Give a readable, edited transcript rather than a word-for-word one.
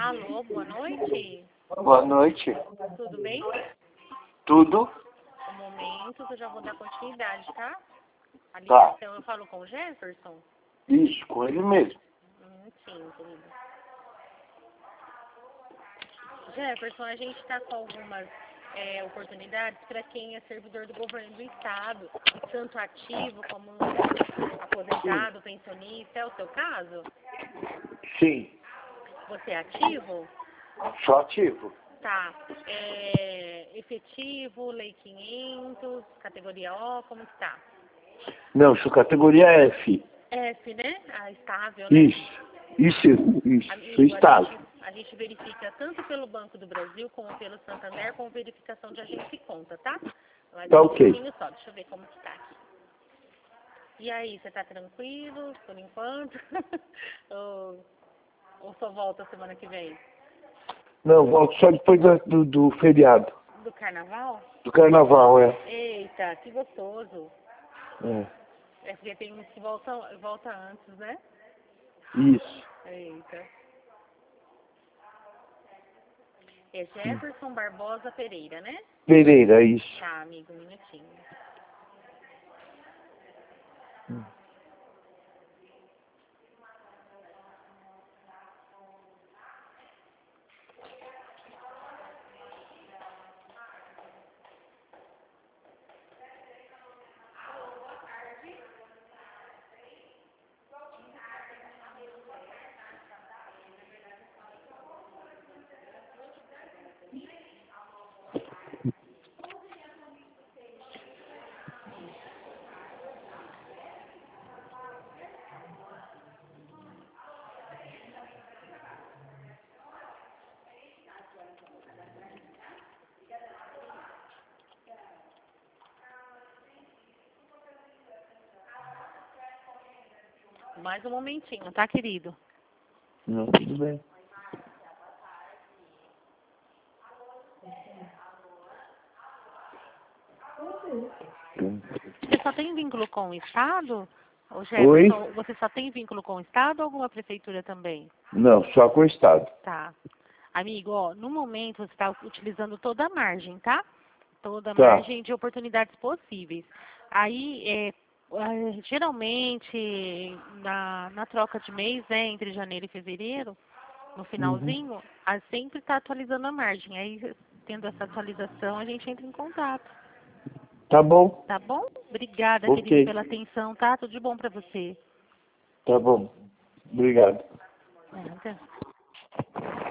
Alô, boa noite. Boa noite. Tudo bem? Tudo? Um momento que eu já vou dar continuidade, tá? A Tá. ligação eu falo com o Jefferson? Isso, com ele mesmo. Sim, querido. Jefferson, a gente está com algumas oportunidades para quem é servidor do governo do estado, tanto ativo como aposentado, pensionista. É o seu caso? Sim. Você é ativo? Só ativo. Tá. Efetivo, lei 500, categoria O, como que tá? Não, sou categoria F. F, né? A estável, né? Isso, Amigo, sou estável. a gente verifica tanto pelo Banco do Brasil como pelo Santander com verificação de agência e conta, tá? Mas Tá um ok. pouquinho só, deixa eu ver como que tá aqui. E aí, você tá tranquilo por enquanto? ou só volta semana que vem? Não, volto só depois do feriado. Do carnaval? Do carnaval, é. Eita, que gostoso. É. É porque tem uns que volta antes, né? Isso. Eita. É Jefferson Barbosa Pereira, né? Pereira, isso. Tá, amigo, um minutinho. Mais um momentinho, tá, querido? Não, tudo bem. Você só tem vínculo com o Estado? Ô, Oi? Jefferson, você só tem vínculo com o Estado ou alguma prefeitura também? Não, só com o Estado. Tá. Amigo, ó, no momento você está utilizando toda a margem, tá? Toda a Tá. margem de oportunidades possíveis. Aí, geralmente, na troca de mês, né, entre janeiro e fevereiro, no finalzinho, sempre está atualizando a margem. Aí, tendo essa atualização, a gente entra em contato. Tá bom. Tá bom? Obrigada, Ok. querido, pela atenção, tá? Tudo de bom pra você. Tá bom. Obrigado. Nada.